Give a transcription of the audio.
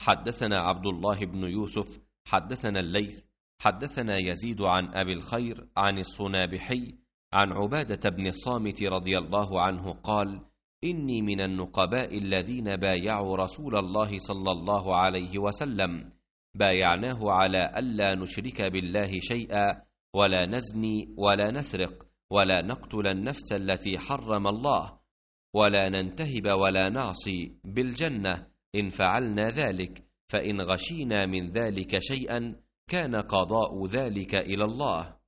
حدثنا عبد الله بن يوسف حدثنا الليث حدثنا يزيد عن أبي الخير عن الصنابحي عن عبادة بن الصامت رضي الله عنه قال: إني من النقباء الذين بايعوا رسول الله صلى الله عليه وسلم، بايعناه على ألا نشرك بالله شيئا، ولا نزني ولا نسرق، ولا نقتل النفس التي حرم الله، ولا ننتهب ولا نعصي، بالجنة إن فعلنا ذلك، فإن غشينا من ذلك شيئا كان قضاء ذلك إلى الله.